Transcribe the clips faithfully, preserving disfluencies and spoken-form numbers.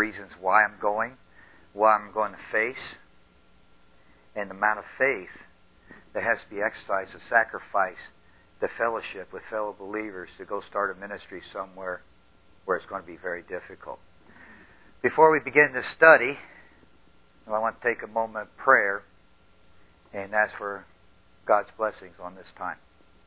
reasons why I'm going, what I'm going to face, and the amount of faith that has to be exercised to sacrifice the fellowship with fellow believers to go start a ministry somewhere where it's going to be very difficult. Before we begin this study, I want to take a moment of prayer and ask for God's blessings on this time.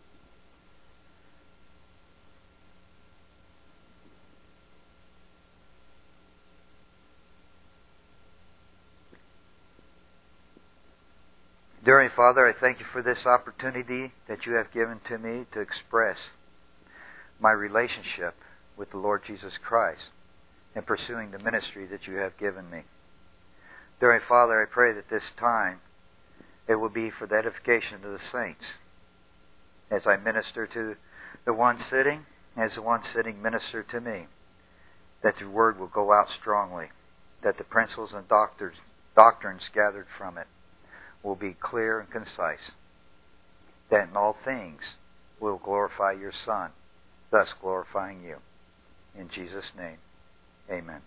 Dear Heavenly Father, I thank you for this opportunity that you have given to me to express my relationship with the Lord Jesus Christ and pursuing the ministry that you have given me. Dear Heavenly Father, I pray that this time it will be for the edification of the saints. As I minister to the one sitting, as the one sitting minister to me, that the word will go out strongly, that the principles and doctrines, doctrines gathered from it will be clear and concise, that in all things will glorify your Son, thus glorifying you. In Jesus' name, amen.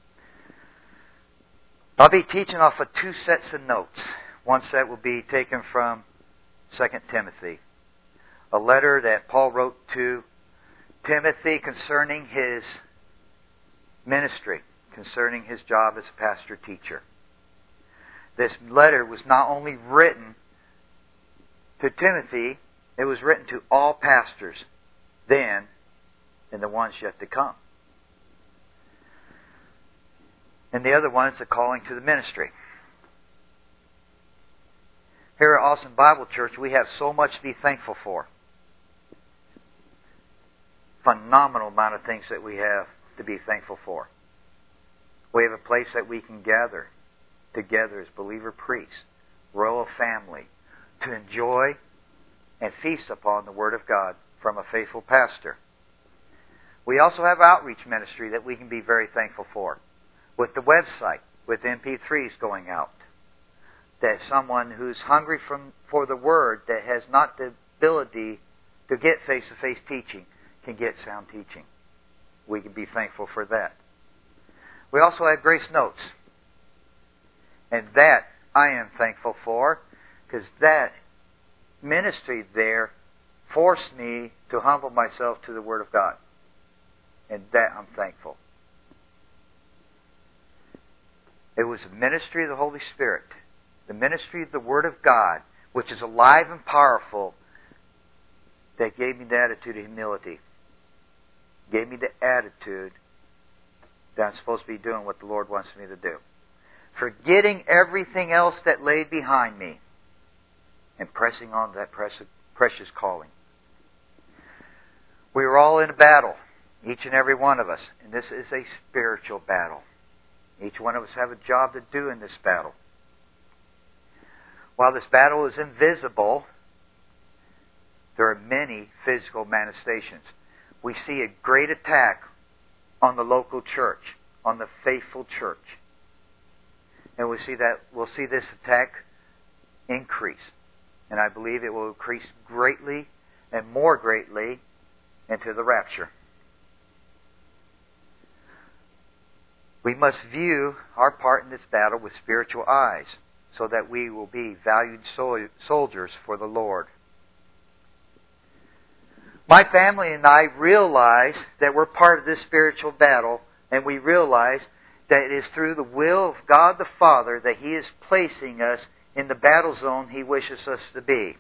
I'll be teaching off of two sets of notes. One set will be taken from Second Timothy, a letter that Paul wrote to Timothy concerning his ministry, concerning his job as a pastor-teacher. This letter was not only written to Timothy, it was written to all pastors then and the ones yet to come. And the other one is a calling to the ministry. Here at Austin Bible Church, we have so much to be thankful for. Phenomenal amount of things that we have to be thankful for. We have a place that we can gather together as believer priests, royal family, to enjoy and feast upon the Word of God from a faithful pastor. We also have outreach ministry that we can be very thankful for, with the website, with M P threes going out, that someone who's hungry from, for the Word, that has not the ability to get face-to-face teaching, can get sound teaching. We can be thankful for that. We also have Grace Notes. And that I am thankful for, because that ministry there forced me to humble myself to the Word of God. And that I'm thankful. It was the ministry of the Holy Spirit, the ministry of the Word of God, which is alive and powerful, that gave me the attitude of humility. Gave me the attitude that I'm supposed to be doing what the Lord wants me to do. Forgetting everything else that lay behind me and pressing on to that precious calling. We are all in a battle, each and every one of us, and this is a spiritual battle. Each one of us have a job to do in this battle. While this battle is invisible, there are many physical manifestations. We see a great attack on the local church, on the faithful church. And we see that we'll see this attack increase. And I believe it will increase greatly and more greatly into the rapture. We must view our part in this battle with spiritual eyes, so that we will be valued soldiers for the Lord. My family and I realize that we're part of this spiritual battle, and we realize that it is through the will of God the Father that He is placing us in the battle zone He wishes us to be.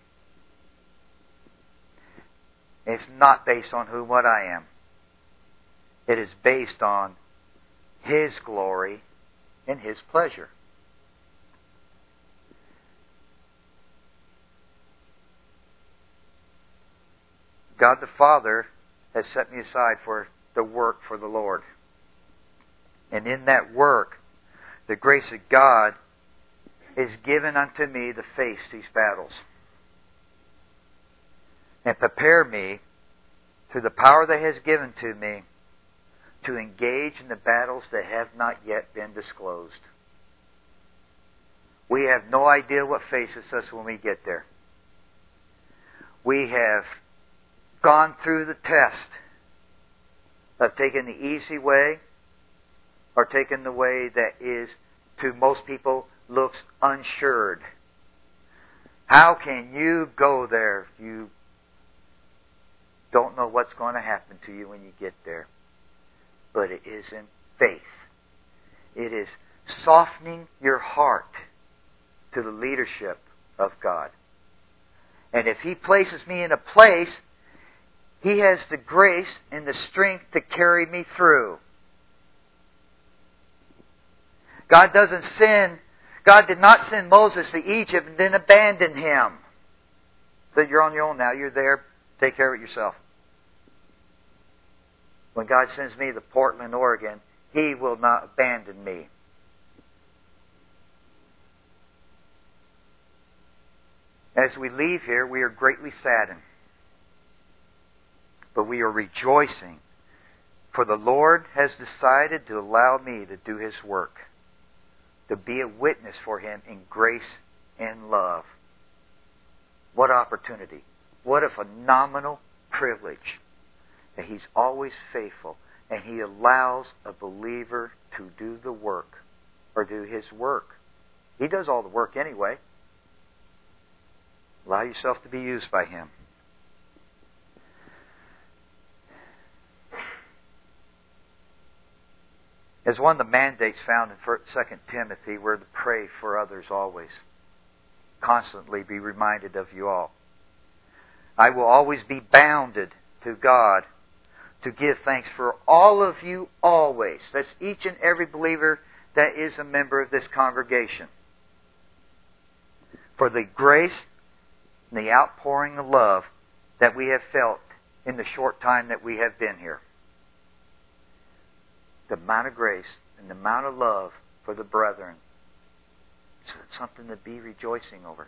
It's not based on who and what I am. It is based on His glory and His pleasure. God the Father has set me aside for the work for the Lord. And in that work, the grace of God is given unto me to face these battles and prepare me through the power that He has given to me to engage in the battles that have not yet been disclosed. We have no idea what faces us when we get there. We have gone through the test of taking the easy way or taken the way that is, to most people, looks unsured. How can you go there if you don't know what's going to happen to you when you get there? But it is in faith. It is softening your heart to the leadership of God. And if He places me in a place, He has the grace and the strength to carry me through. God doesn't send, God did not send Moses to Egypt and then abandon him. So you're on your own now, you're there, take care of it yourself. When God sends me to Portland, Oregon, He will not abandon me. As we leave here, we are greatly saddened. But we are rejoicing, for the Lord has decided to allow me to do His work, to be a witness for Him in grace and love. What opportunity. What a phenomenal privilege that He's always faithful and He allows a believer to do the work or do His work. He does all the work anyway. Allow yourself to be used by Him. As one of the mandates found in Second Timothy, we're to pray for others always. Constantly be reminded of you all. I will always be bounded to God to give thanks for all of you always. That's each and every believer that is a member of this congregation. For the grace and the outpouring of love that we have felt in the short time that we have been here. The amount of grace and the amount of love for the brethren. It's something to be rejoicing over.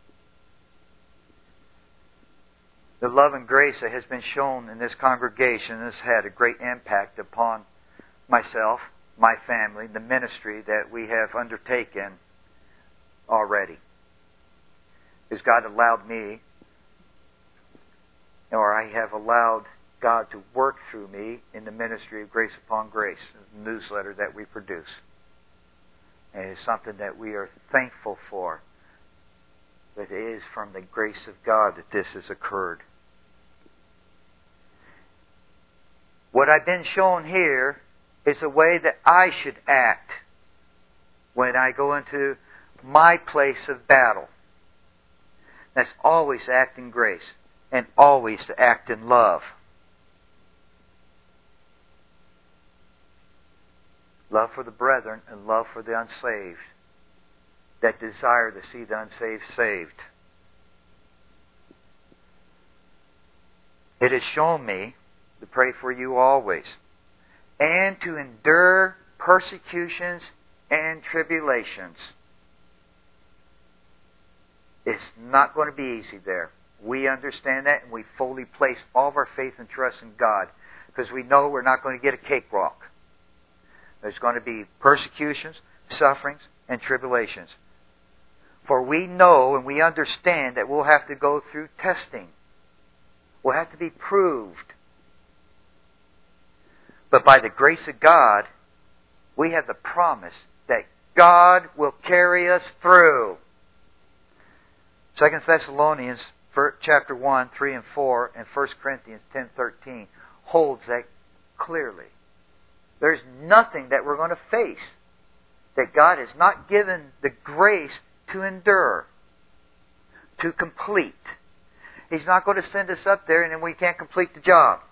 The love and grace that has been shown in this congregation has had a great impact upon myself, my family, the ministry that we have undertaken already. As God allowed me, or I have allowed God to work through me in the ministry of Grace Upon Grace, the newsletter that we produce. And it is something that we are thankful for. That it is from the grace of God that this has occurred. What I've been shown here is a way that I should act when I go into my place of battle. That's always to act in grace and always to act in love. Love for the brethren and love for the unsaved that desire to see the unsaved saved. It has shown me to pray for you always and to endure persecutions and tribulations. It's not going to be easy there. We understand that and we fully place all of our faith and trust in God because we know we're not going to get a cakewalk. There's going to be persecutions, sufferings, and tribulations. For we know and we understand that we'll have to go through testing. We'll have to be proved. But by the grace of God, we have the promise that God will carry us through. Second Thessalonians chapter one, three and four, and First Corinthians ten, thirteen holds that clearly. There's nothing that we're going to face that God has not given the grace to endure, to complete. He's not going to send us up there and then we can't complete the job.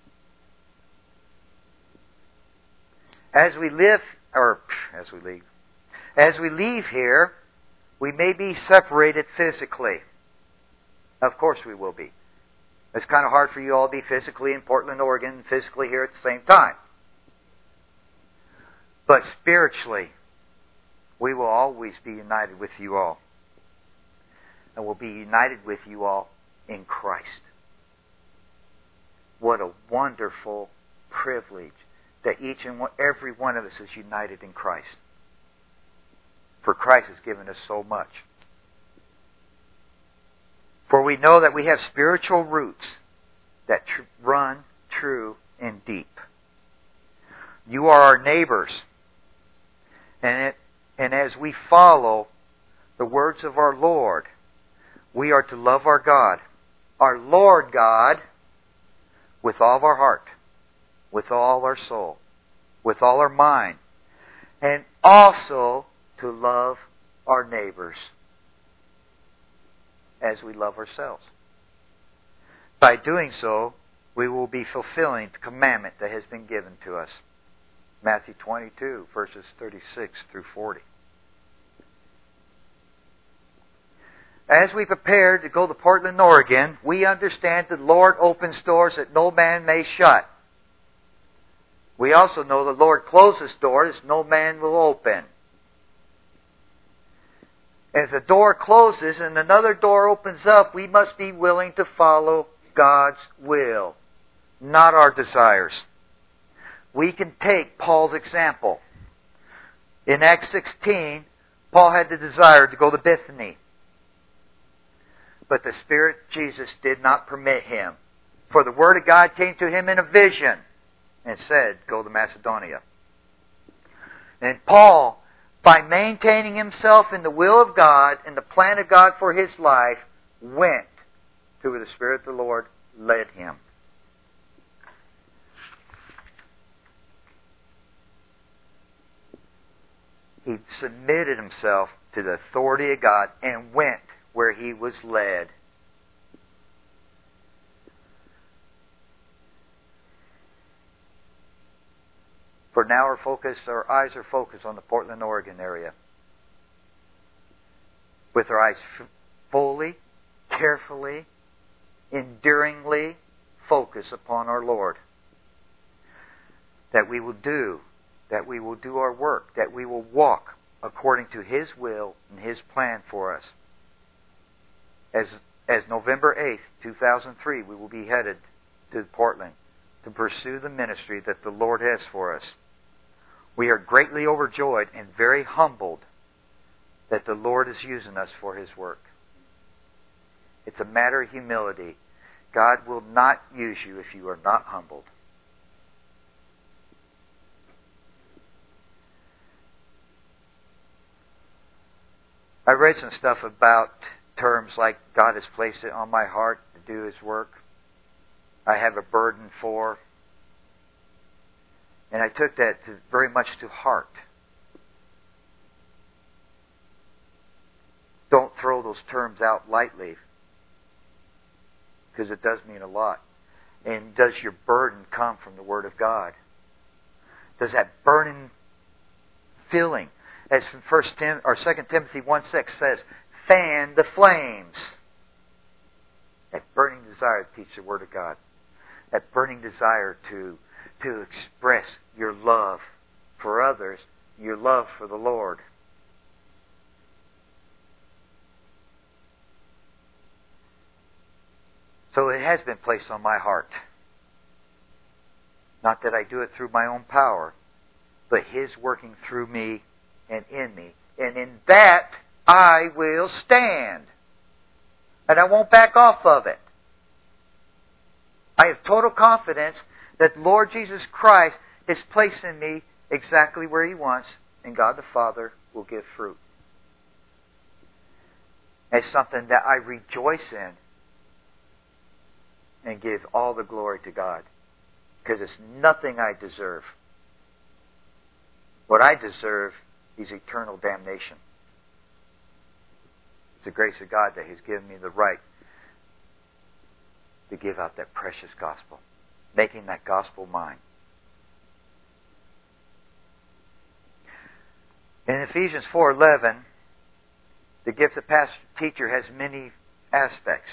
As we live, or as we leave, as we leave here, we may be separated physically. Of course we will be. It's kind of hard for you all to be physically in Portland, Oregon, and physically here at the same time. But spiritually, we will always be united with you all. And we'll be united with you all in Christ. What a wonderful privilege that each and every one of us is united in Christ. For Christ has given us so much. For we know that we have spiritual roots that tr- run true and deep. You are our neighbors And, it, and as we follow the words of our Lord, we are to love our God, our Lord God, with all of our heart, with all our soul, with all our mind, and also to love our neighbors as we love ourselves. By doing so, we will be fulfilling the commandment that has been given to us. Matthew twenty-two, verses thirty-six through forty. As we prepare to go to Portland, Oregon, we understand that the Lord opens doors that no man may shut. We also know the Lord closes doors no man will open. As a door closes and another door opens up, we must be willing to follow God's will, not our desires. We can take Paul's example. In Acts sixteen, Paul had the desire to go to Bethany. But the Spirit of Jesus did not permit him. For the Word of God came to him in a vision and said, go to Macedonia. And Paul, by maintaining himself in the will of God and the plan of God for his life, went to where the Spirit of the Lord led him. He submitted himself to the authority of God and went where he was led. For now our focus, our eyes are focused on the Portland, Oregon area. With our eyes fully, carefully, enduringly focused upon our Lord. That we will do, that we will do our work, that we will walk according to His will and His plan for us. As, as November eighth, two thousand three, we will be headed to Portland to pursue the ministry that the Lord has for us. We are greatly overjoyed and very humbled that the Lord is using us for His work. It's a matter of humility. God will not use you if you are not humbled. I read some stuff about terms like God has placed it on my heart to do His work. I have a burden for. And I took that to, very much to heart. Don't throw those terms out lightly, because it does mean a lot. And does your burden come from the Word of God? Does that burning feeling, as from First Tim or Second Timothy one six says, fan the flames. That burning desire to teach the Word of God. That burning desire to to express your love for others, your love for the Lord. So it has been placed on my heart. Not that I do it through my own power, but His working through me and in me. And in that, I will stand. And I won't back off of it. I have total confidence that Lord Jesus Christ is placed in me exactly where He wants, and God the Father will give fruit. It's something that I rejoice in and give all the glory to God, because it's nothing I deserve. What I deserve is eternal damnation. It's the grace of God that He's given me the right to give out that precious gospel, making that gospel mine. In Ephesians four eleven, the gift of pastor teacher has many aspects.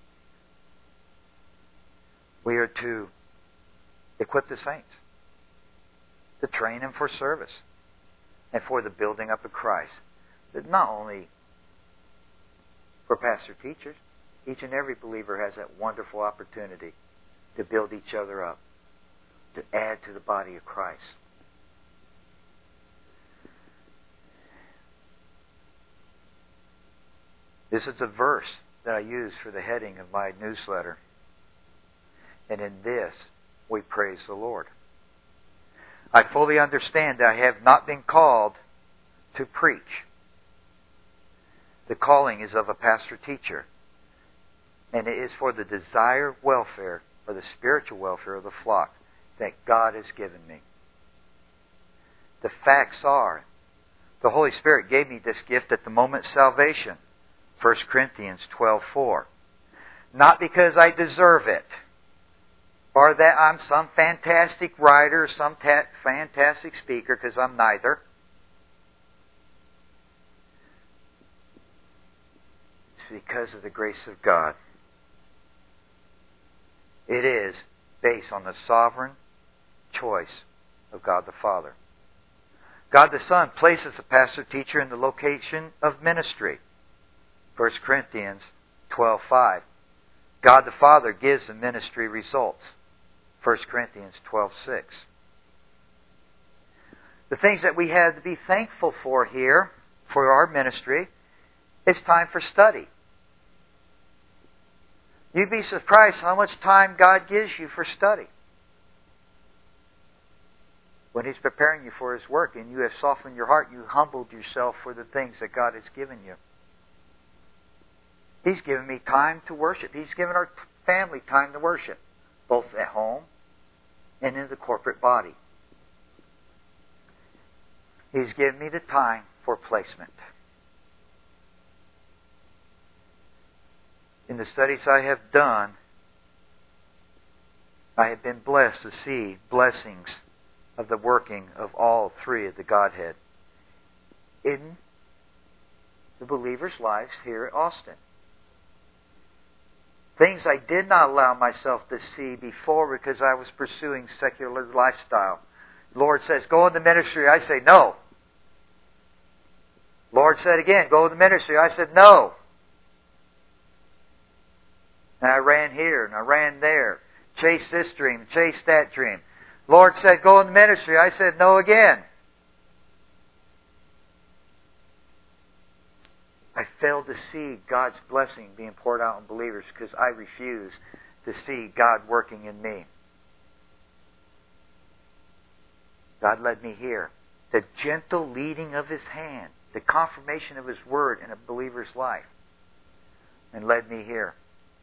We are to equip the saints, to train them for service, and for the building up of Christ. But not only for pastor teachers, each and every believer has that wonderful opportunity to build each other up, to add to the body of Christ. This is a verse that I use for the heading of my newsletter. And in this, we praise the Lord. I fully understand that I have not been called to preach. The calling is of a pastor-teacher. And it is for the desired welfare, or the spiritual welfare of the flock, that God has given me. The facts are, the Holy Spirit gave me this gift at the moment of salvation. First Corinthians twelve four. Not because I deserve it, or that I'm some fantastic writer, some ta- fantastic speaker, because I'm neither. It's because of the grace of God. It is based on the sovereign choice of God the Father. God the Son places the pastor-teacher in the location of ministry. First Corinthians twelve five. God the Father gives the ministry results. First Corinthians twelve six. The things that we have to be thankful for here, for our ministry, is time for study. You'd be surprised how much time God gives you for study. When He's preparing you for His work and you have softened your heart, you humbled yourself for the things that God has given you. He's given me time to worship. He's given our family time to worship, both at home and in the corporate body. He's given me the time for placement. In the studies I have done, I have been blessed to see blessings of the working of all three of the Godhead in the believers' lives here at Austin. Things I did not allow myself to see before because I was pursuing secular lifestyle. The Lord says, go in the ministry. I say, no. Lord said again, go in the ministry. I said, no. And I ran here and I ran there. Chased this dream, chased that dream. Lord said, go in the ministry. I said, no again. I failed to see God's blessing being poured out on believers because I refused to see God working in me. God led me here. The gentle leading of His hand, the confirmation of His Word in a believer's life, and led me here.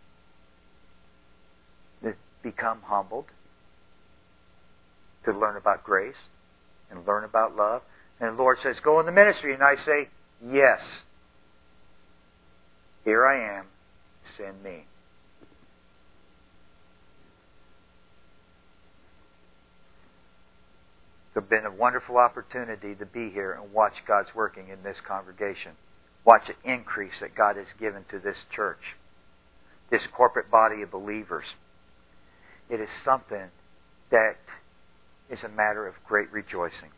To become humbled, to learn about grace, and learn about love. And the Lord says, go in the ministry. And I say, yes. Here I am. Send me. It's been a wonderful opportunity to be here and watch God's working in this congregation. Watch the increase that God has given to this church, this corporate body of believers. It is something that is a matter of great rejoicing.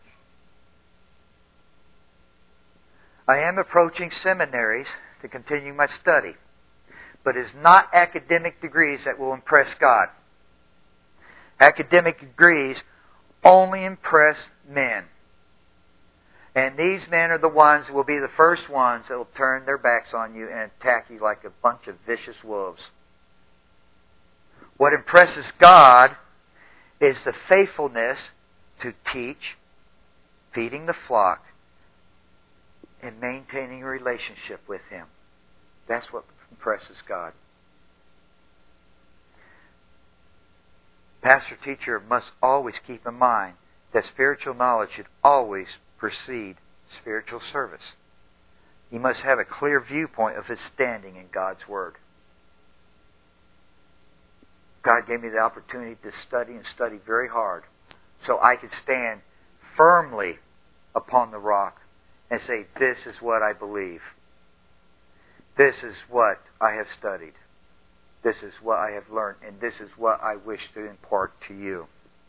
I am approaching seminaries to continue my study, but it is not academic degrees that will impress God. Academic degrees only impress men. And these men are the ones who will be the first ones that will turn their backs on you and attack you like a bunch of vicious wolves. What impresses God is the faithfulness to teach, feeding the flock, and maintaining a relationship with Him. That's what impresses God. Pastor-teacher must always keep in mind that spiritual knowledge should always precede spiritual service. He must have a clear viewpoint of his standing in God's Word. God gave me the opportunity to study and study very hard so I could stand firmly upon the rock and say, this is what I believe. This is what I have studied. This is what I have learned, and this is what I wish to impart to you.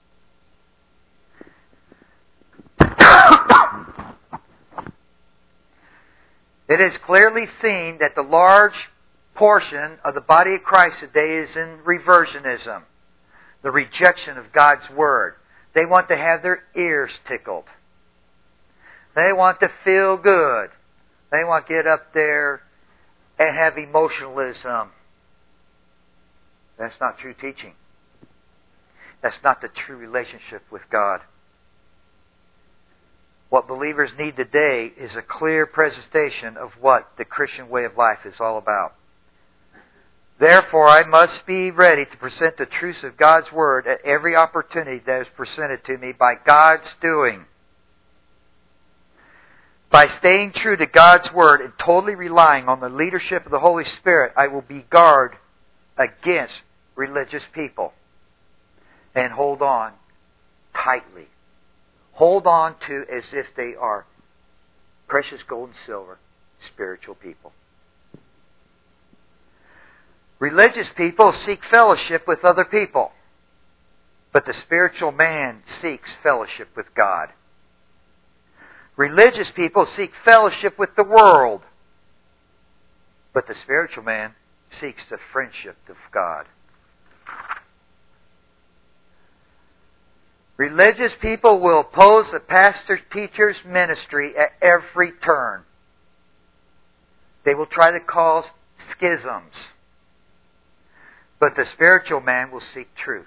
It is clearly seen that the large portion of the body of Christ today is in reversionism, the rejection of God's Word. They want to have their ears tickled. They want to feel good. They want to get up there and have emotionalism. That's not true teaching. That's not the true relationship with God. What believers need today is a clear presentation of what the Christian way of life is all about. Therefore, I must be ready to present the truths of God's Word at every opportunity that is presented to me by God's doing. By staying true to God's Word and totally relying on the leadership of the Holy Spirit, I will be guard against religious people and hold on tightly. Hold on to as if they are precious gold and silver, spiritual people. Religious people seek fellowship with other people, but the spiritual man seeks fellowship with God. Religious people seek fellowship with the world, but the spiritual man seeks the friendship of God. Religious people will oppose the pastor-teacher's ministry at every turn. They will try to cause schisms. But the spiritual man will seek truth.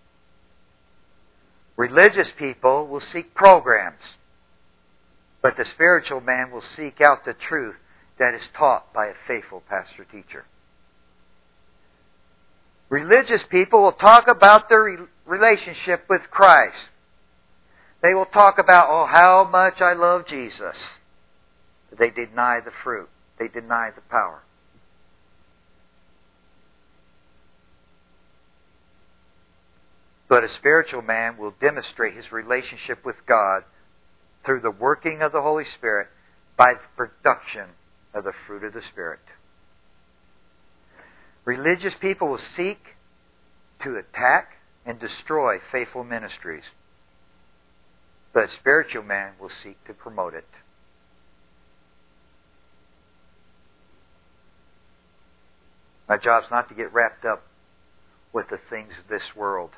Religious people will seek programs. But the spiritual man will seek out the truth that is taught by a faithful pastor-teacher. Religious people will talk about their relationship with Christ. They will talk about, oh, how much I love Jesus. But they deny the fruit. They deny the power. But a spiritual man will demonstrate his relationship with God through the working of the Holy Spirit by the production of the fruit of the Spirit. Religious people will seek to attack and destroy faithful ministries. But a spiritual man will seek to promote it. My job is not to get wrapped up with the things of this world.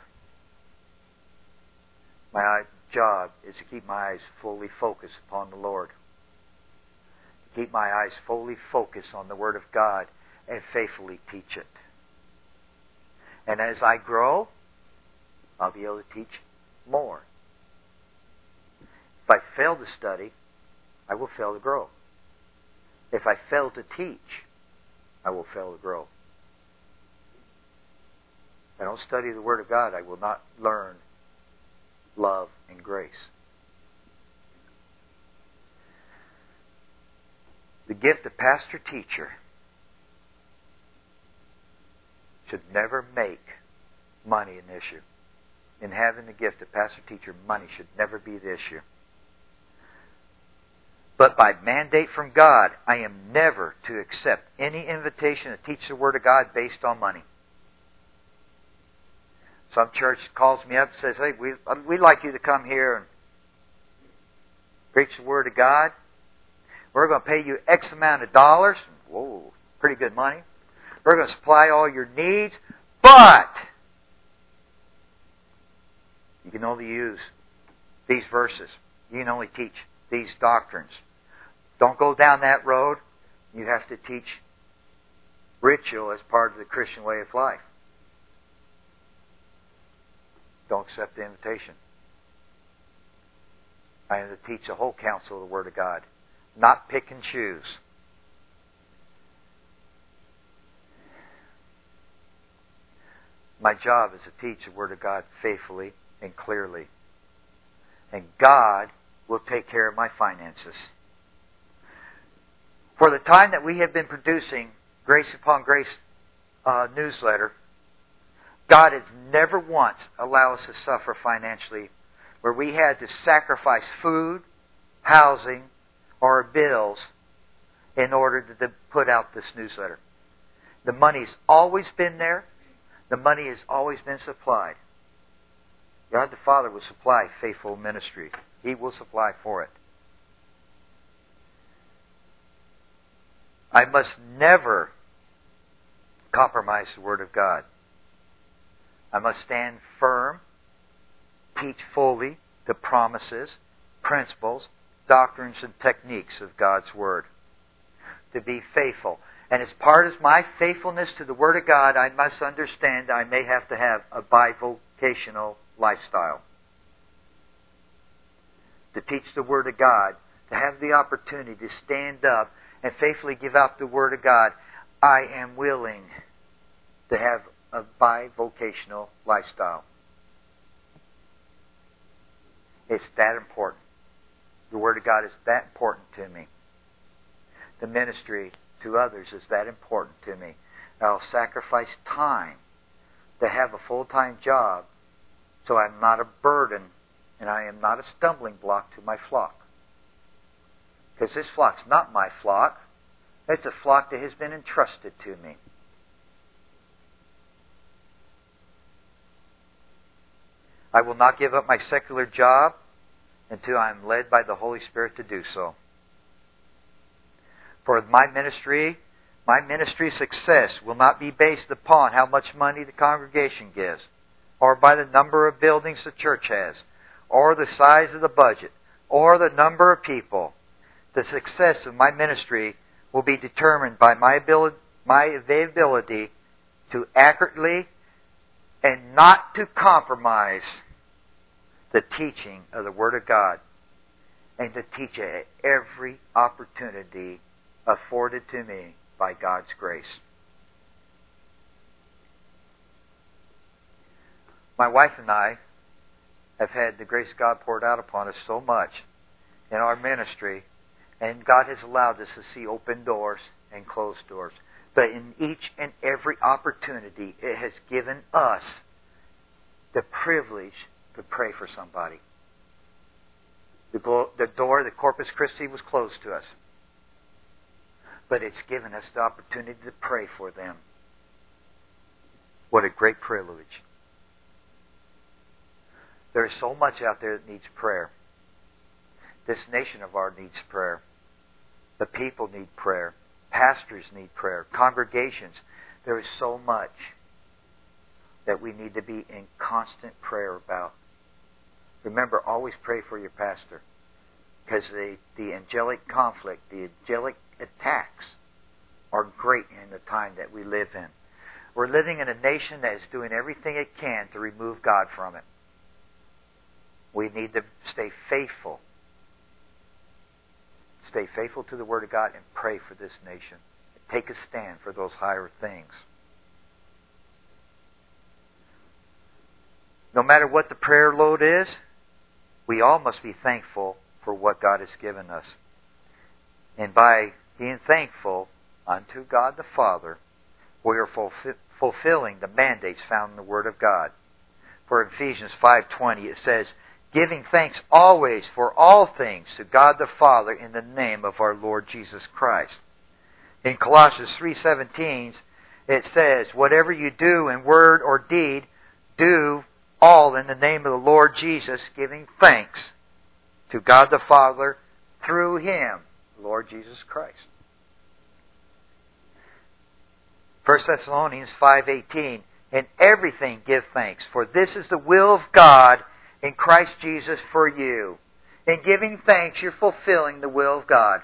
My job is to keep my eyes fully focused upon the Lord. To keep my eyes fully focused on the Word of God and faithfully teach it. And as I grow, I'll be able to teach more. If I fail to study, I will fail to grow. If I fail to teach, I will fail to grow. If I don't study the Word of God, I will not learn love and grace. The gift of pastor-teacher should never make money an issue. In having the gift of pastor-teacher, money should never be the issue. But by mandate from God, I am never to accept any invitation to teach the Word of God based on money. Some church calls me up and says, hey, we, we'd like you to come here and preach the Word of God. We're going to pay you X amount of dollars. Whoa, pretty good money. We're going to supply all your needs. But you can only use these verses. You can only teach these doctrines. Don't go down that road. You have to teach ritual as part of the Christian way of life. Don't accept the invitation. I am to teach the whole counsel of the Word of God, not pick and choose. My job is to teach the Word of God faithfully and clearly. And God will take care of my finances. For the time that we have been producing Grace Upon Grace uh, newsletter, God has never once allowed us to suffer financially where we had to sacrifice food, housing, or bills in order to put out this newsletter. The money's always been there. The money has always been supplied. God the Father will supply faithful ministry. He will supply for it. I must never compromise the Word of God. I must stand firm, teach fully the promises, principles, doctrines, and techniques of God's Word. To be faithful. And as part of my faithfulness to the Word of God, I must understand I may have to have a bivocational lifestyle. to teach the Word of God, to have the opportunity to stand up and faithfully give out the Word of God, I am willing to have a bivocational lifestyle. It's that important. The Word of God is that important to me. The ministry to others is that important to me. I'll sacrifice time to have a full-time job so I'm not a burden and I am not a stumbling block to my flock. Because this flock's not my flock. It's a flock that has been entrusted to me. I will not give up my secular job until I am led by the Holy Spirit to do so. For my ministry, my ministry success will not be based upon how much money the congregation gives, or by the number of buildings the church has, or the size of the budget, or the number of people. The success of my ministry will be determined by my ability, my availability to accurately and not to compromise the teaching of the Word of God, and to teach it at every opportunity afforded to me by God's grace. My wife and I have had the grace of God poured out upon us so much in our ministry, and God has allowed us to see open doors and closed doors. But in each and every opportunity, it has given us the privilege to pray for somebody. The, glo- the door, the Corpus Christi, was closed to us. But it's given us the opportunity to pray for them. What a great privilege. There is so much out there that needs prayer. This nation of ours needs prayer. The people need prayer. Pastors need prayer. Congregations. There is so much that we need to be in constant prayer about. Remember, always pray for your pastor. Because the, the angelic conflict, the angelic attacks are great in the time that we live in. We're living in a nation that is doing everything it can to remove God from it. We need to stay faithful. Stay faithful to the Word of God and pray for this nation. Take a stand for those higher things. No matter what the prayer load is, we all must be thankful for what God has given us. And by being thankful unto God the Father, we are fulfill, fulfilling the mandates found in the Word of God. For Ephesians five twenty it says, giving thanks always for all things to God the Father in the name of our Lord Jesus Christ. In Colossians three seventeen it says, whatever you do in word or deed, do all in the name of the Lord Jesus, giving thanks to God the Father through Him, Lord Jesus Christ. First Thessalonians five eighteen, in everything give thanks, for this is the will of God in Christ Jesus for you. In giving thanks, you're fulfilling the will of God.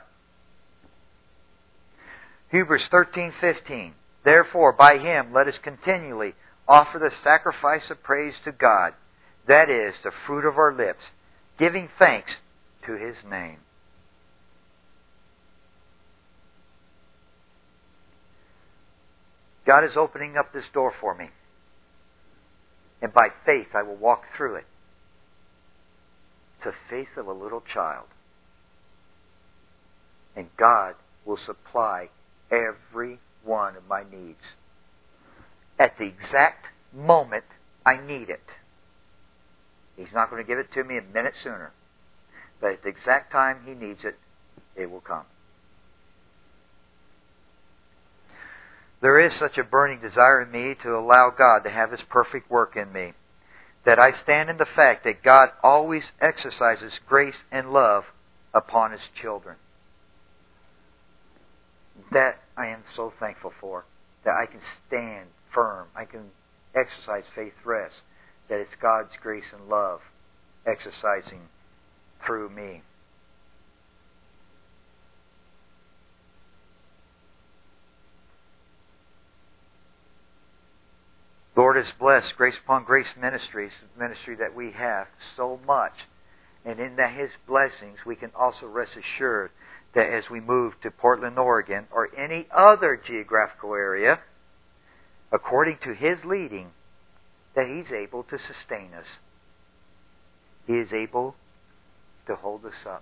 Hebrews thirteen fifteen, therefore by Him let us continually offer the sacrifice of praise to God, that is, the fruit of our lips, giving thanks to His name. God is opening up this door for me. And by faith I will walk through it. It's the faith of a little child. And God will supply every one of my needs at the exact moment I need it. He's not going to give it to me a minute sooner. But at the exact time He needs it, it will come. There is such a burning desire in me to allow God to have His perfect work in me, that I stand in the fact that God always exercises grace and love upon His children. That I am so thankful for, that I can stand firm, I can exercise faith rest, that it's God's grace and love exercising through me. Lord has blessed Grace Upon Grace Ministries, the ministry that we have, so much. And in that His blessings, we can also rest assured that as we move to Portland, Oregon, or any other geographical area, according to His leading, that He's able to sustain us. He is able to hold us up.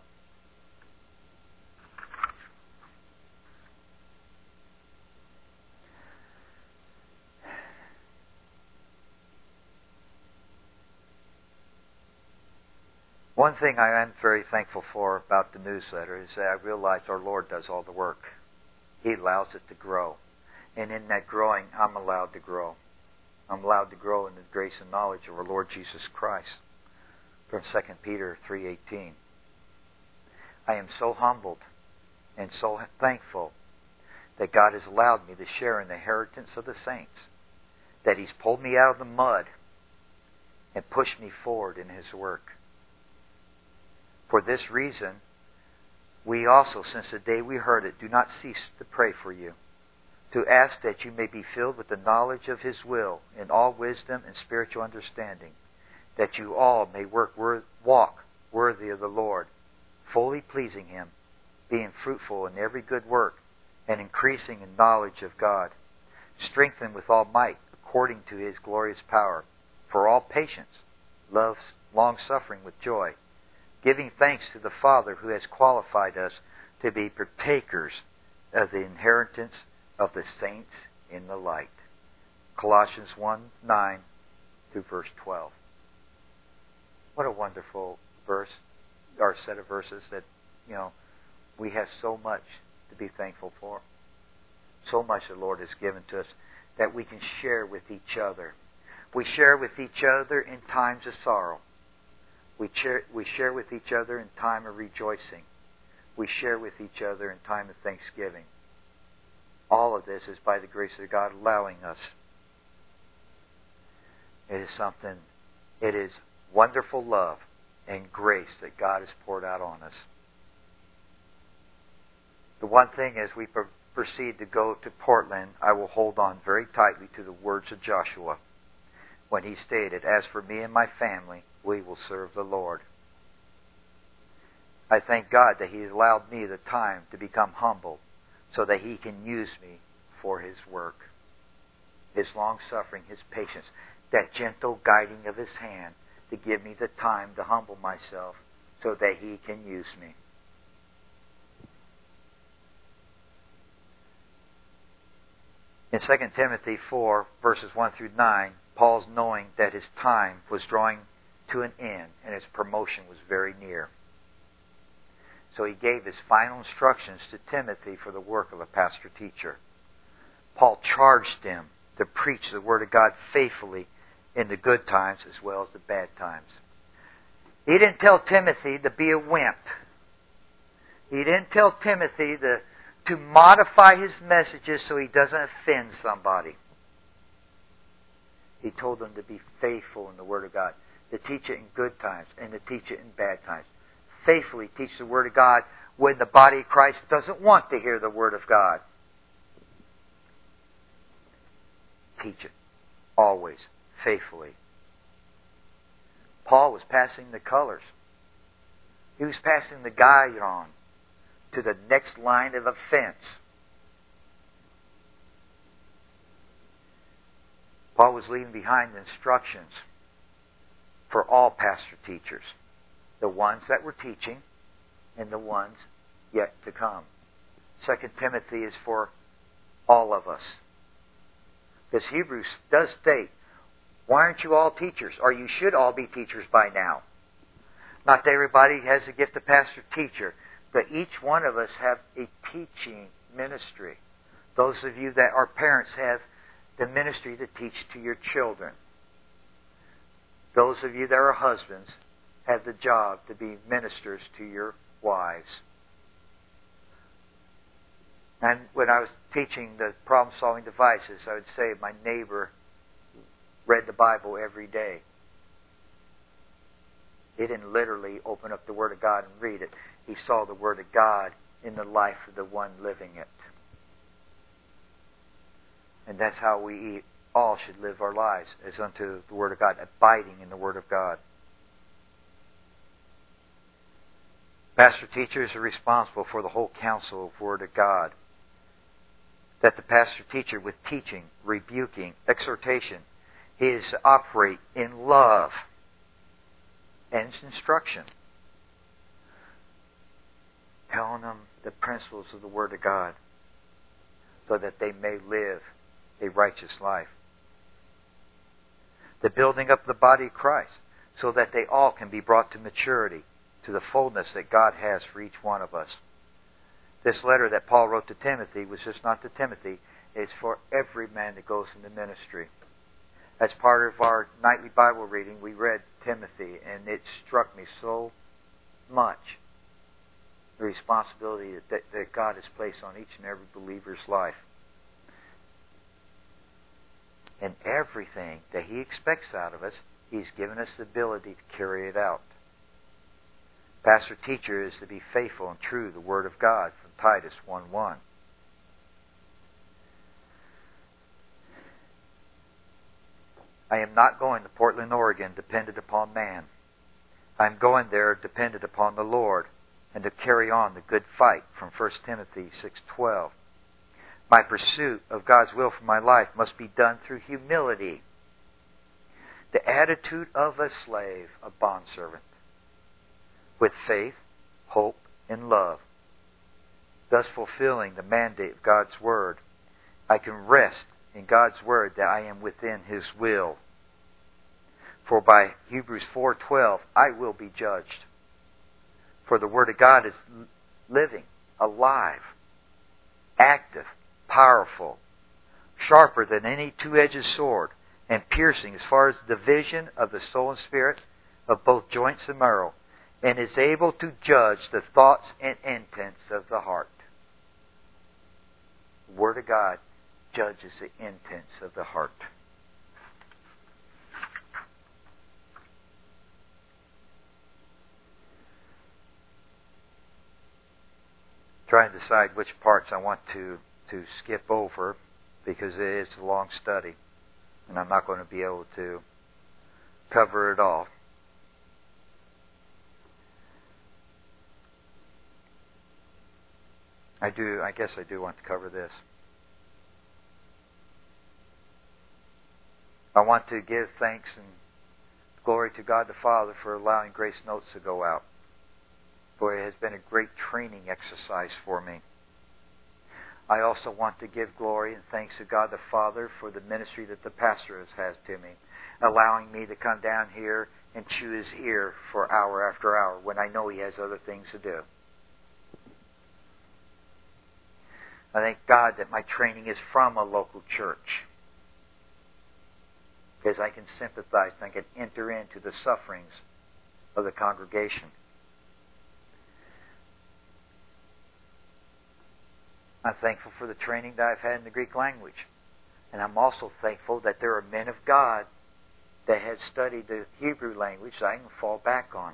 One thing I am very thankful for about the newsletter is that I realize our Lord does all the work. He allows it to grow. And in that growing, I'm allowed to grow. I'm allowed to grow in the grace and knowledge of our Lord Jesus Christ. From Second Peter three eighteen. I am so humbled and so thankful that God has allowed me to share in the inheritance of the saints. That He's pulled me out of the mud and pushed me forward in His work. For this reason, we also, since the day we heard it, do not cease to pray for you, to ask that you may be filled with the knowledge of His will in all wisdom and spiritual understanding, that you all may work wor- walk worthy of the Lord, fully pleasing Him, being fruitful in every good work, and increasing in knowledge of God, strengthened with all might according to His glorious power, for all patience, love, long-suffering with joy, giving thanks to the Father who has qualified us to be partakers of the inheritance of the saints in the light. Colossians one nine through verse twelve. What a wonderful verse, or set of verses that, you know, we have so much to be thankful for. So much the Lord has given to us that we can share with each other. We share with each other in times of sorrow. We share, we share with each other in time of rejoicing. We share with each other in time of thanksgiving. All of this is by the grace of God allowing us. It is something, it is wonderful love and grace that God has poured out on us. The one thing as we pro- proceed to go to Portland, I will hold on very tightly to the words of Joshua when he stated, "As for me and my family, we will serve the Lord." I thank God that He has allowed me the time to become humble so that He can use me for His work. His long-suffering, His patience, that gentle guiding of His hand to give me the time to humble myself so that He can use me. In Second Timothy four, verses one through nine, Paul's knowing that his time was drawing to an end and his promotion was very near. So he gave his final instructions to Timothy for the work of a pastor-teacher. Paul charged him to preach the Word of God faithfully in the good times as well as the bad times. He didn't tell Timothy to be a wimp. He didn't tell Timothy to, to modify his messages so he doesn't offend somebody. He told him to be faithful in the Word of God, to teach it in good times and to teach it in bad times. Faithfully teach the Word of God when the body of Christ doesn't want to hear the Word of God. Teach it always, faithfully. Paul was passing the colors. He was passing the guide on to the next line of offense. Paul was leaving behind instructions for all pastor teachers. The ones that were teaching and the ones yet to come. Second Timothy is for all of us. Because Hebrews does state, why aren't you all teachers? Or you should all be teachers by now. Not that everybody has the gift of pastor-teacher, but each one of us have a teaching ministry. Those of you that are parents have the ministry to teach to your children. Those of you that are husbands have the job to be ministers to your wives. And when I was teaching the problem-solving devices, I would say my neighbor read the Bible every day. He didn't literally open up the Word of God and read it. He saw the Word of God in the life of the one living it. And that's how we all should live our lives, as unto the Word of God, abiding in the Word of God. Pastor teachers are responsible for the whole counsel of Word of God. That the pastor teacher with teaching, rebuking, exhortation, he is to operate in love and instruction. Telling them the principles of the Word of God so that they may live a righteous life. The building up the body of Christ so that they all can be brought to maturity, to the fullness that God has for each one of us. This letter that Paul wrote to Timothy was just not to Timothy. It's for every man that goes into ministry. As part of our nightly Bible reading, we read Timothy, and it struck me so much, the responsibility that, that God has placed on each and every believer's life. And everything that He expects out of us, He's given us the ability to carry it out. Pastor teacher is to be faithful and true to the Word of God from Titus one one. I am not going to Portland, Oregon dependent upon man. I am going there dependent upon the Lord and to carry on the good fight from First Timothy six twelve. My pursuit of God's will for my life must be done through humility. The attitude of a slave, a bondservant, with faith, hope, and love, thus fulfilling the mandate of God's Word. I can rest in God's Word that I am within His will. For by Hebrews four twelve, I will be judged. For the Word of God is living, alive, active, powerful, sharper than any two-edged sword, and piercing as far as the division of the soul and spirit, of both joints and marrow, and is able to judge the thoughts and intents of the heart. The Word of God judges the intents of the heart. Trying to decide which parts I want to, to skip over, because it is a long study, and I'm not going to be able to cover it all. I do. I guess I do want to cover this. I want to give thanks and glory to God the Father for allowing Grace Notes to go out. For it has been a great training exercise for me. I also want to give glory and thanks to God the Father for the ministry that the pastor has had to me, allowing me to come down here and chew His ear for hour after hour when I know He has other things to do. I thank God that my training is from a local church, because I can sympathize and I can enter into the sufferings of the congregation. I'm thankful for the training that I've had in the Greek language. And I'm also thankful that there are men of God that have studied the Hebrew language that I can fall back on.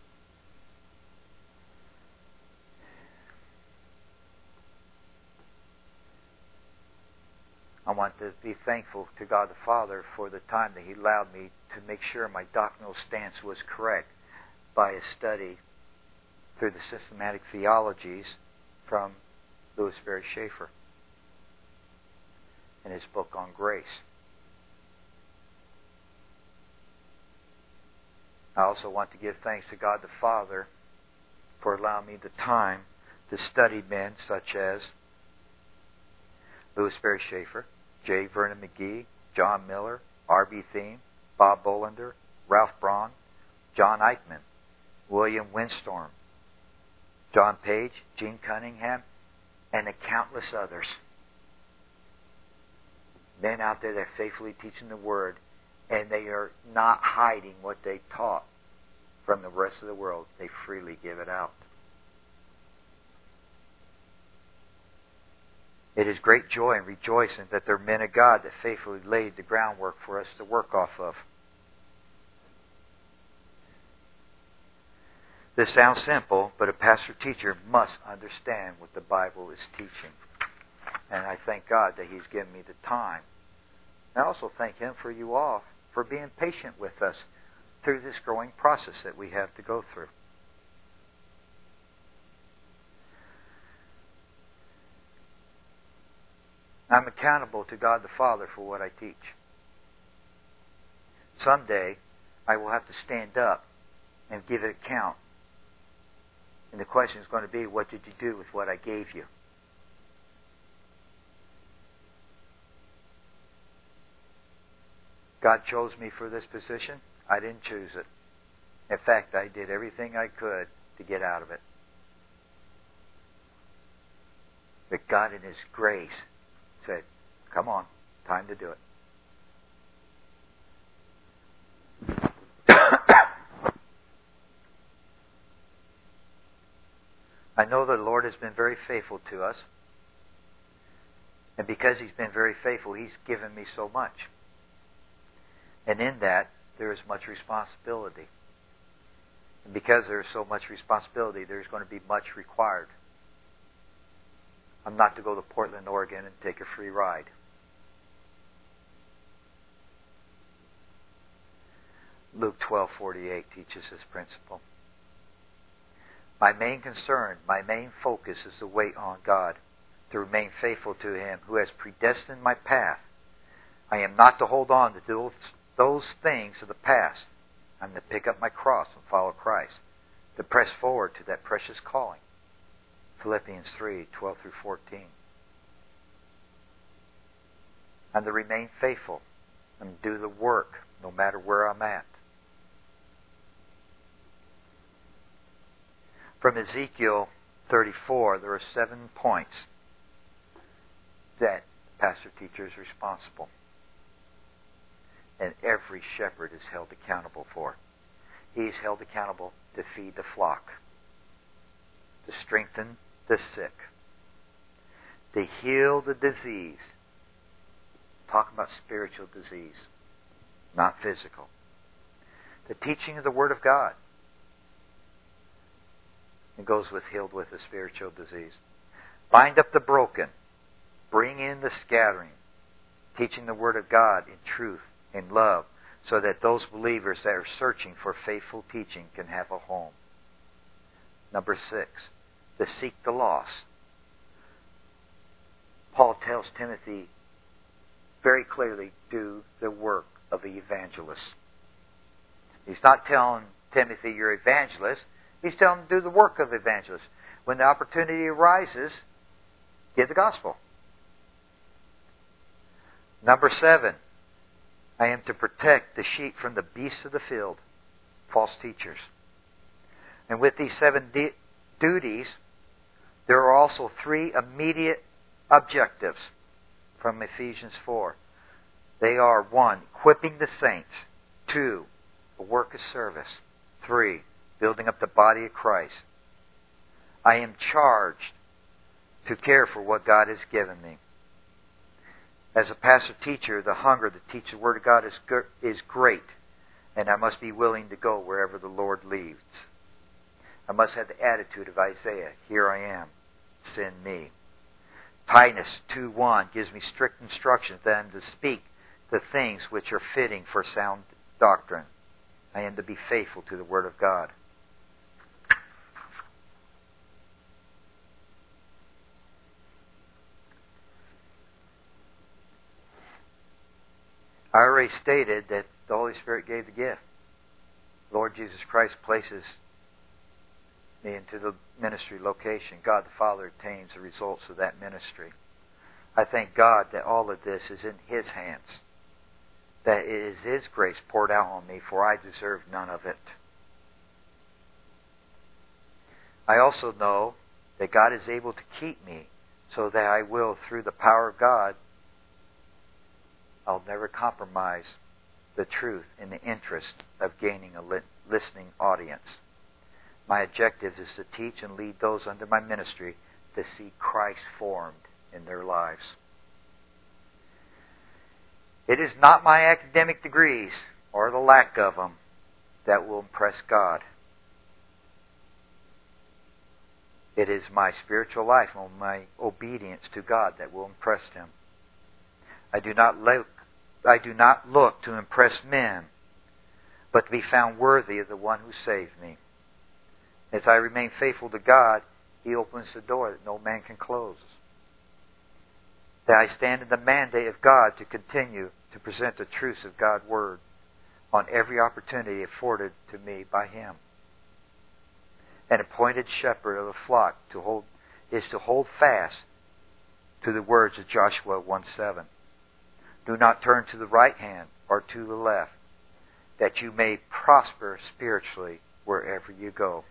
I want to be thankful to God the Father for the time that He allowed me to make sure my doctrinal stance was correct by a study through the systematic theologies from Louis Berry Schaeffer in his book on grace. I also want to give thanks to God the Father for allowing me the time to study men such as Louis Berry Schaeffer, J. Vernon McGee, John Miller, R B Thiem, Bob Bolander, Ralph Braun, John Eichmann, William Windstorm, John Page, Gene Cunningham, and the countless others. Men out there that are faithfully teaching the Word, and they are not hiding what they taught from the rest of the world. They freely give it out. It is great joy and rejoicing that there are men of God that faithfully laid the groundwork for us to work off of. This sounds simple, but a pastor-teacher must understand what the Bible is teaching. And I thank God that He's given me the time. And I also thank Him for you all for being patient with us through this growing process that we have to go through. I'm accountable to God the Father for what I teach. Someday, I will have to stand up and give an account. And the question is going to be, what did you do with what I gave you? God chose me for this position. I didn't choose it. In fact, I did everything I could to get out of it. But God in His grace said, come on, time to do it. I know the Lord has been very faithful to us. And because He's been very faithful, He's given me so much. And in that, there is much responsibility. And because there is so much responsibility, there's going to be much required. I'm not to go to Portland, Oregon and take a free ride. Luke twelve forty-eight teaches this principle. My main concern, my main focus is to wait on God, to remain faithful to Him who has predestined my path. I am not to hold on to those, those things of the past. I'm to pick up my cross and follow Christ, to press forward to that precious calling. Philippians three twelve through fourteen. I'm to remain faithful and do the work no matter where I'm at. From Ezekiel thirty-four, there are seven points that the pastor teacher is responsible. And every shepherd is held accountable for. He is held accountable to feed the flock, to strengthen the sick, to heal the disease. Talking about spiritual disease, not physical. The teaching of the Word of God. It goes with healed with the spiritual disease. Bind up the broken. Bring in the scattering. Teaching the Word of God in truth, in love, so that those believers that are searching for faithful teaching can have a home. Number six, to seek the lost. Paul tells Timothy very clearly, do the work of the evangelist. He's not telling Timothy, you're evangelist. He's telling him to do the work of evangelist. When the opportunity arises, give the gospel. Number seven, I am to protect the sheep from the beasts of the field, false teachers. And with these seven de- duties, there are also three immediate objectives from Ephesians four. They are, one, equipping the saints. Two, a work of service. Three, building up the body of Christ. I am charged to care for what God has given me. As a pastor teacher, the hunger to teach the Word of God is is great, and I must be willing to go wherever the Lord leads. I must have the attitude of Isaiah, here I am, send me. Titus two one gives me strict instructions that I am to speak the things which are fitting for sound doctrine. I am to be faithful to the Word of God. I already stated that the Holy Spirit gave the gift. Lord Jesus Christ places me into the ministry location. God the Father attains the results of that ministry. I thank God that all of this is in His hands, that it is His grace poured out on me, for I deserve none of it. I also know that God is able to keep me so that I will, through the power of God, I'll never compromise the truth in the interest of gaining a listening audience. My objective is to teach and lead those under my ministry to see Christ formed in their lives. It is not my academic degrees or the lack of them that will impress God. It is my spiritual life and my obedience to God that will impress Him. I do not look, I do not look to impress men, but to be found worthy of the one who saved me. As I remain faithful to God, He opens the door that no man can close. that I stand in the mandate of God to continue to present the truths of God's Word on every opportunity afforded to me by Him. An appointed shepherd of the flock to hold, is to hold fast to the words of Joshua one seven. Do not turn to the right hand or to the left, that you may prosper spiritually wherever you go.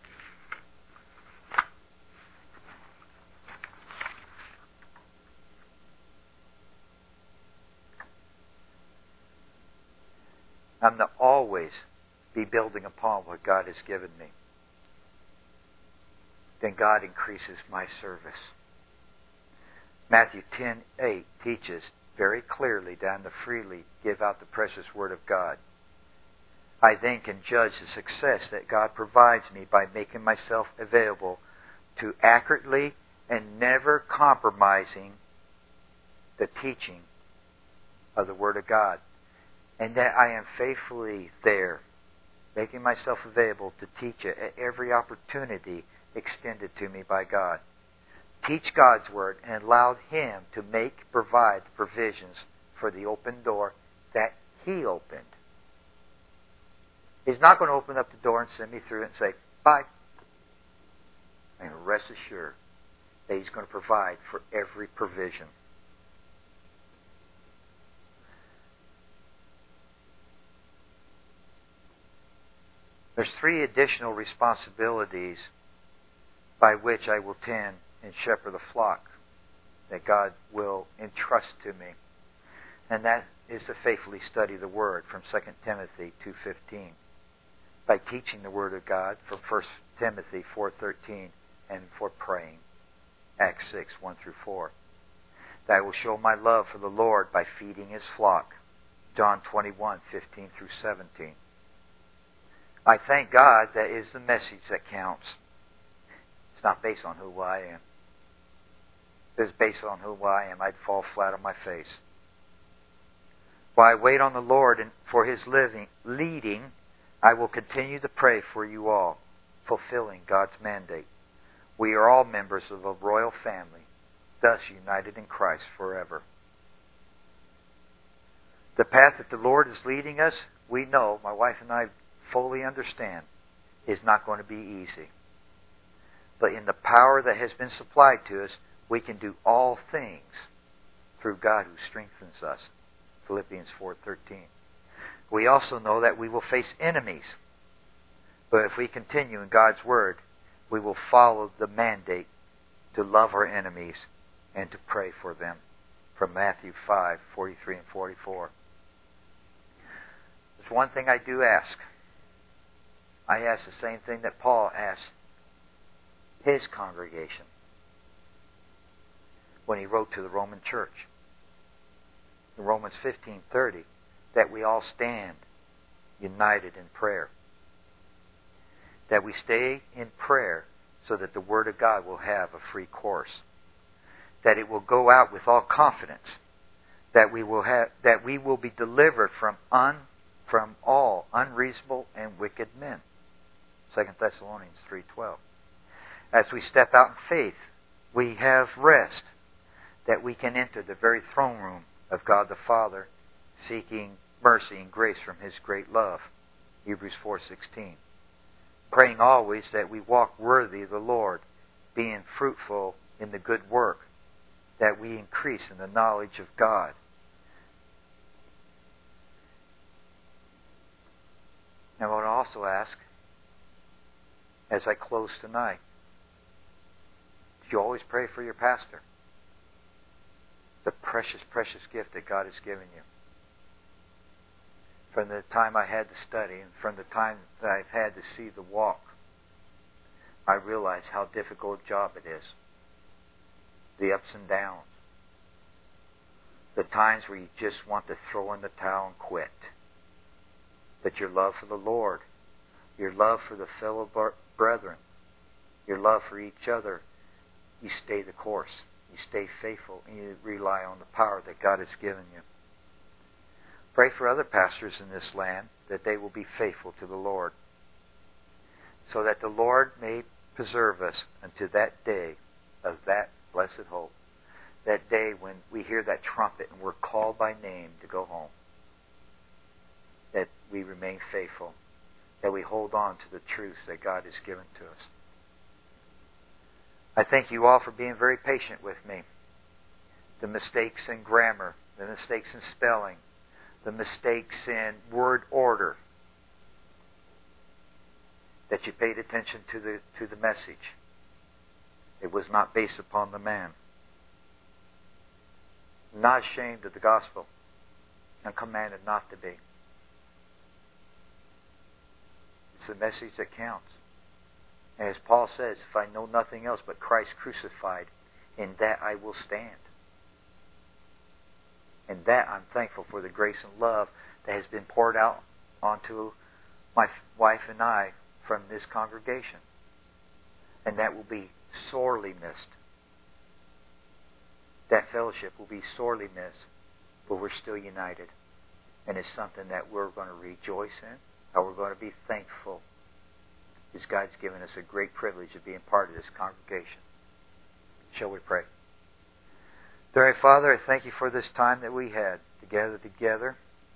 I'm to always be building upon what God has given me. Then God increases my service. Matthew ten eight teaches very clearly that I'm to freely give out the precious Word of God. I then can judge the success that God provides me by making myself available to accurately and never compromising the teaching of the Word of God. And that I am faithfully there, making myself available to teach it at every opportunity extended to me by God. Teach God's Word and allow Him to make, provide the provisions for the open door that He opened. He's not going to open up the door and send me through it and say, bye. And rest assured that He's going to provide for every provision. There's three additional responsibilities by which I will tend and shepherd the flock that God will entrust to me. And that is to faithfully study the Word from Second Timothy two fifteen. By teaching the Word of God from First Timothy four thirteen, and for praying, Acts six one through four. That I will show my love for the Lord by feeding His flock, John twenty-one fifteen through seventeen. I thank God that is the message that counts. It's not based on who I am. If it was based on who I am, I'd fall flat on my face. While I wait on the Lord and for His living, leading, I will continue to pray for you all, fulfilling God's mandate. We are all members of a royal family, thus united in Christ forever. The path that the Lord is leading us, we know, my wife and I fully understand, is not going to be easy. But in the power that has been supplied to us, we can do all things through God who strengthens us. Philippians four thirteen. We also know that we will face enemies. But if we continue in God's Word, we will follow the mandate to love our enemies and to pray for them. From Matthew five forty-three and forty-four. There's one thing I do ask. I ask the same thing that Paul asked his congregation when he wrote to the Roman church. In Romans fifteen thirty, that we all stand united in prayer. That we stay in prayer so that the Word of God will have a free course. That it will go out with all confidence. That we will have that we will be delivered from un from all unreasonable and wicked men. Second Thessalonians three twelve. As we step out in faith, we have rest that we can enter the very throne room of God the Father, seeking mercy and grace from His great love. Hebrews four sixteen. Praying always that we walk worthy of the Lord, being fruitful in the good work, that we increase in the knowledge of God. Now I want to also ask, as I close tonight, do you always pray for your pastor? The precious, precious gift that God has given you. From the time I had to study and from the time that I've had to see the walk, I realize how difficult a job it is. The ups and downs. The times where you just want to throw in the towel and quit. But your love for the Lord, your love for the fellow brethren, your love for each other, you stay the course. You stay faithful and you rely on the power that God has given you. Pray for other pastors in this land that they will be faithful to the Lord, so that the Lord may preserve us unto that day of that blessed hope, that day when we hear that trumpet and we're called by name to go home, that we remain faithful, that we hold on to the truths that God has given to us. I thank you all for being very patient with me. The mistakes in grammar, the mistakes in spelling, the mistakes in word order, that you paid attention to the to the message. It was not based upon the man. I'm not ashamed of the gospel. I'm commanded not to be. It's the message that counts. And as Paul says, if I know nothing else but Christ crucified, in that I will stand. In that I'm thankful for the grace and love that has been poured out onto my wife and I from this congregation. And that will be sorely missed. That fellowship will be sorely missed, but we're still united. And it's something that we're going to rejoice in, or we're going to be thankful, because God's given us a great privilege of being part of this congregation. Shall we pray? Dear Heavenly Father, I thank you for this time that we had to gather together.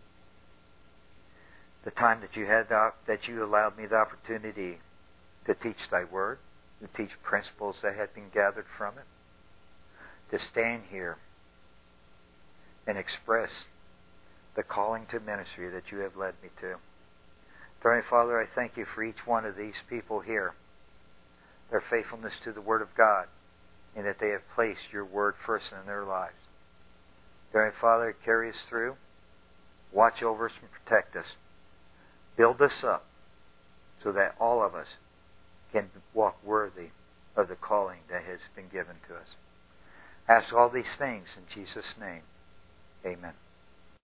The time that you had the, that you allowed me the opportunity to teach Thy Word, to teach principles that had been gathered from it, to stand here and express the calling to ministry that you have led me to. Dear Heavenly Father, I thank you for each one of these people here, their faithfulness to the Word of God, and that they have placed your Word first in their lives. Dear Heavenly Father, carry us through, watch over us and protect us. Build us up so that all of us can walk worthy of the calling that has been given to us. Ask all these things in Jesus' name. Amen.